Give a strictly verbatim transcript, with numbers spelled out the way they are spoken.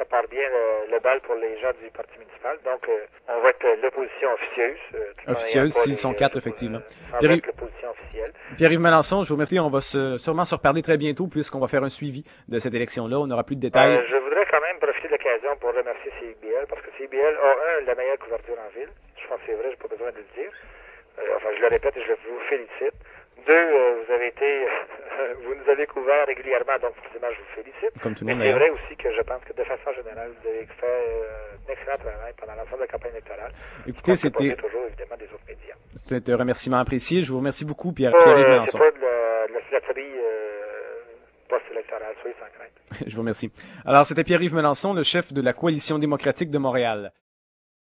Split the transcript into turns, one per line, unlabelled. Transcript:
part bien le, le bal pour les gens du parti municipal. Donc, euh, on va être l'opposition officieuse. Euh,
officieuse, s'ils sont quatre, effectivement.
On va être l'opposition officielle.
Pierre-Yves Melançon, je vous remercie. On va se, sûrement se reparler très bientôt puisqu'on va faire un suivi de cette élection-là. On n'aura plus de détails.
Euh, je voudrais quand même profiter de l'occasion pour remercier C I B L parce que C I B L a, un, la meilleure couverture en ville. Je pense que c'est vrai, j'ai pas besoin de le dire. Euh, enfin, je le répète et je vous félicite. Deux, euh, vous avez été, vous nous avez couvert régulièrement, donc forcément, je vous félicite.
Comme tout le monde.
Mais c'est vrai aussi que je pense que de façon générale, vous avez fait euh, un excellent travail pendant l'ensemble de la campagne électorale.
Écoutez, c'était
toujours évidemment des autres médias.
C'est un remerciement apprécié. Je vous remercie beaucoup, Pierre,
pas,
Pierre-Yves
euh,
Melançon.
C'est pas de la, de la flatterie euh, post-électorale, soyez sans crainte.
Je vous remercie. Alors, c'était Pierre-Yves Melançon, le chef de la Coalition démocratique de Montréal.